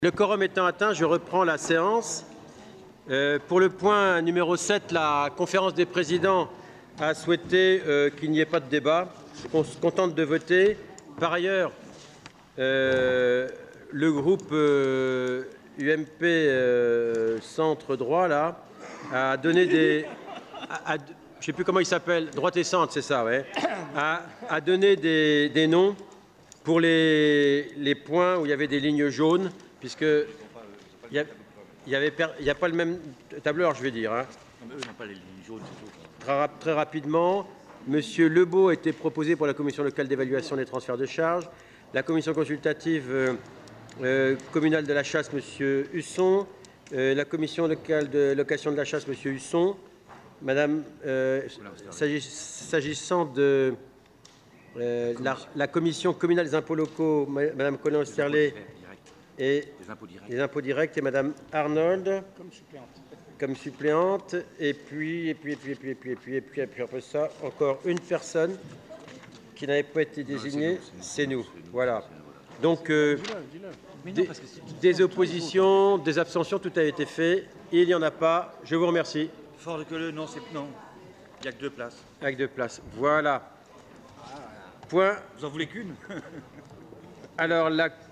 Le quorum étant atteint, je reprends la séance. Pour le point numéro 7, la conférence des présidents a souhaité qu'il n'y ait pas de débat. On se contente de voter. Par ailleurs, le groupe UMP Centre Droit là, a donné des... je ne sais plus comment il s'appelle, Droite et Centre, c'est ça, ouais, a donné des noms pour les points où il y avait des lignes jaunes, puisque il n'y a pas le même tableur, je vais dire. Hein. Non, eux n'ont pas les lignes jaunes, c'est tout. Très rapidement, M. Lebeau a été proposé pour la commission locale d'évaluation des transferts de charges. La commission consultative communale de la chasse, M. Husson. La commission locale de location de la chasse, M. Husson. Madame, s'agissant de la commission communale des impôts locaux, Madame Colin-Osterlé et les impôts directs et Madame Arnold comme suppléante. Et puis après ça, encore une personne qui n'avait pas été désignée, c'est nous. Voilà. Donc, des oppositions, des abstentions, tout a été fait. Il n'y en a pas. Je vous remercie. Fort que le non, c'est non. Il n'y a que 2 places. Avec 2 places. Voilà. Point. Vous en voulez qu'une? Alors, la